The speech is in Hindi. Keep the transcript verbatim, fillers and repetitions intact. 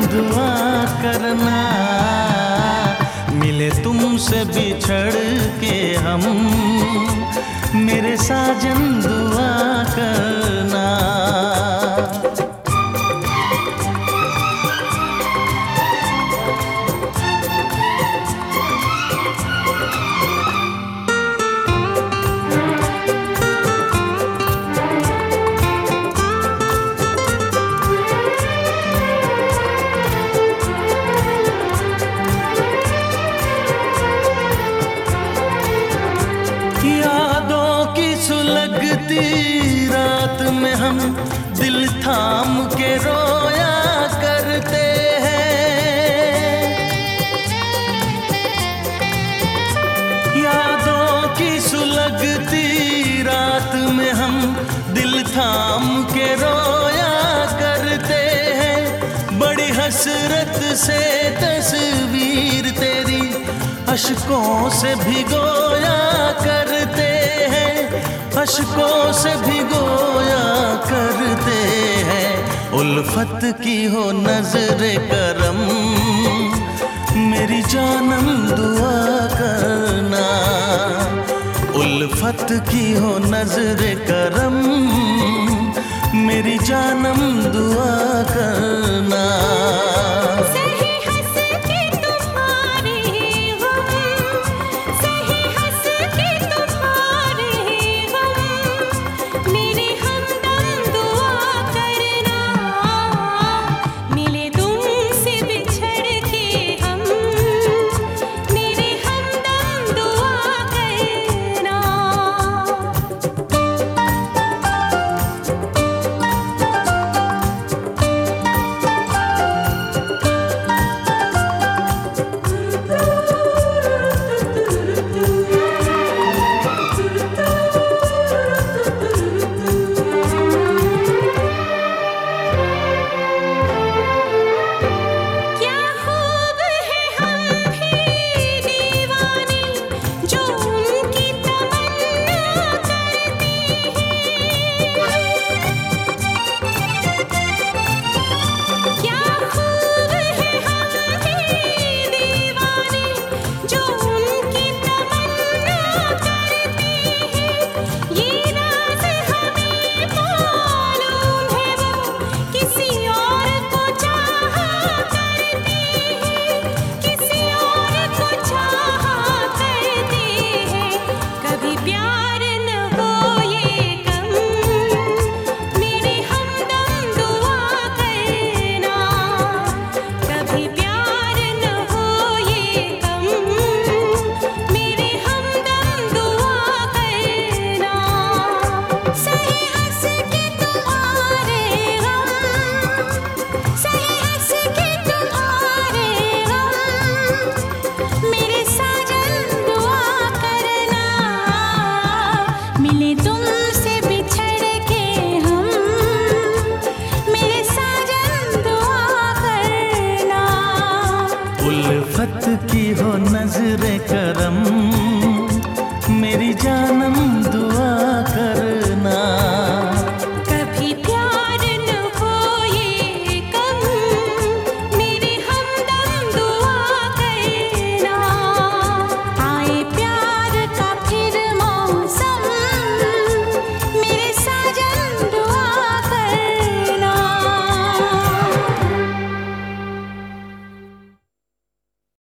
दुआ करना, मिले तुमसे बिछड़ के हम, मेरे साजन दुआ करना। यादों की सुलगती रात में हम दिल थाम के रोया करते हैं। यादों की सुलगती रात में हम दिल थाम के रोया करते हैं। बड़ी हसरत से तस्वीर तेरी अश्कों से भिगोया करते हैं, अश्कों से भिगोया करते हैं। उल्फत की हो नजर करम, मेरी जानम दुआ करना। उल्फत की हो नजर करम, मेरी जानम दुआ करना। उल्फत की हो नजर करम,